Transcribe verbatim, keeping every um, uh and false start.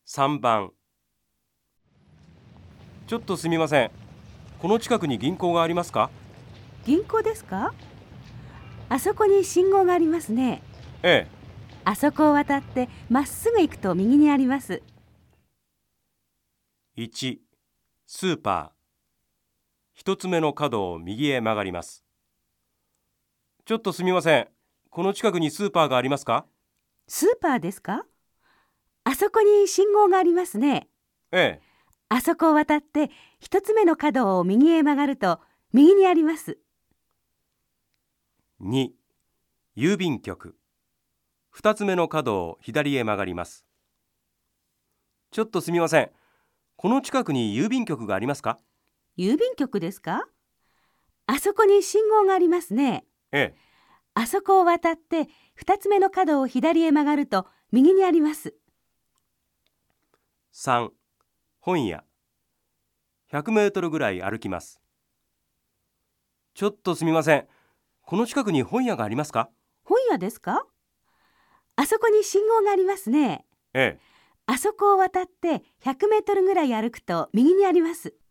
さんばん。ちょっとすみません。この近くに銀行がありますか？ 銀行ですか？あそこに信号がありますね。 ええ。 あそこを渡ってまっすぐ行くと右にあります。 いち、スーパー。一つ目の角を右へ曲がります。ちょっとすみません。この近くにスーパーがありますか？ スーパーですか？あそこに信号がありますね。 ええ。 あそこを渡って一つ目の角を右へ曲がると右にあります。 に、郵便局。二つ目の角を左へ曲がります。ちょっとすみません。この近くに郵便局がありますか？ 郵便局ですか？あそこに信号がありますね。 ええ。 あそこを渡って二つ目の角を左へ曲がると右にあります。 さん、本屋。ひゃくメートルぐらい歩きます。ちょっとすみません。この近くに本屋がありますか？ 本屋ですか？あそこに信号がありますね。 ええ。 あそこを渡ってひゃくメートルぐらい歩くと右にあります。